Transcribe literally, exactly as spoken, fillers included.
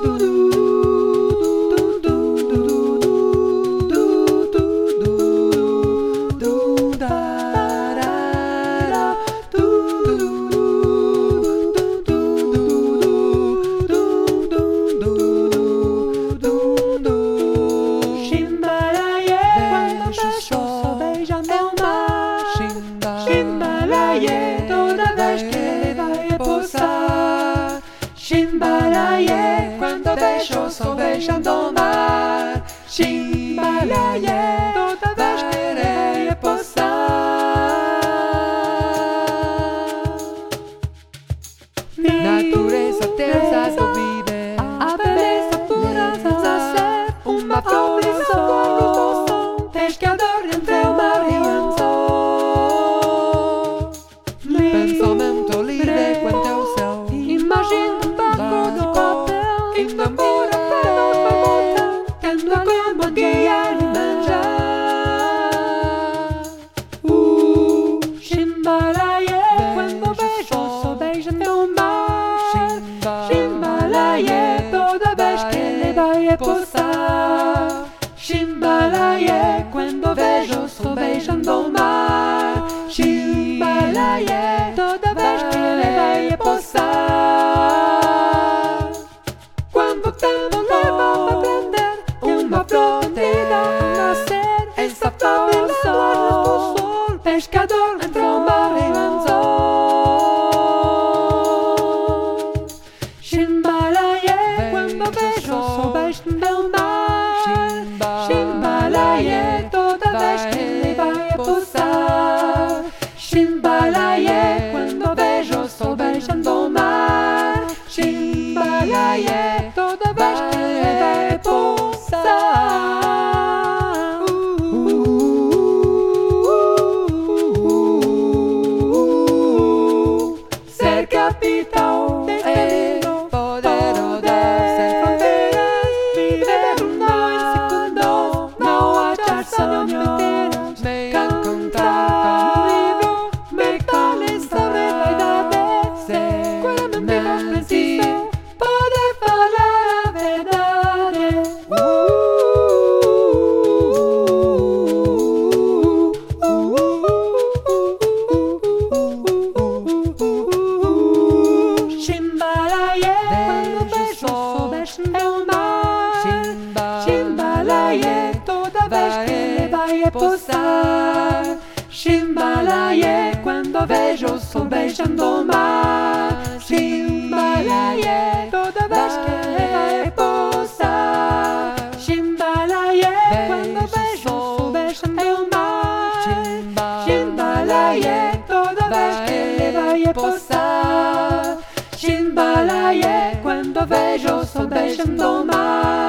Chimbalaye, toda vez que ele vai pousar. Chimbalaye, quando vejo só beijando o mar. Chimbalaye, toda vez que ele vai pousar. Natureza, Deus do viver, a beleza pura a ser uma flor de sol, pescador entre o mar e o sol. Pensamento livre quanto ao céu, imagina um barco de papel indo embora para a volta, tendo a como guiar e manjar. Uh, Chimbalaye, quando vejo só beijando o mar. Chimbalaye, toda vez que ele vai pousar. Chimbalaye, quando vejo só beijando o mar. Chimbalaye, toda vez que ele vai pousar. Quanto tempo leva a aprender que uma flor tira a nascer? Essa flor do sol, pescador entre o mar e o anzol. Chimbalaye, quando vejo só beijando o mar. Chimbalaye, toda vez que ele vai pousar. Chimbalaye, quando vejo só beijando o mar. Chimbalaye, toda vez que ele vai pousar. Ser capitão é poder, ser fronteiras, viver um segundo, não achar sonhos, me encontrar com um livro, me torne sobre a verdade, ser quando me preciso, poder falar a verdade. Uh, uh, uh, uh, Chimbalaye, quando vejo só beijando o mar. Chimbalaye, toda vez que ele vai pousar. Chimbalaye, quando vejo só beijando o mar. Chimbalaye, toda vez que ele vai pousar. Chimbalaye, quando vejo só beijando o mar. Chimbalaye, toda vez que ele vai pousar. Chimbalaye, quando vejo só beijando o mar.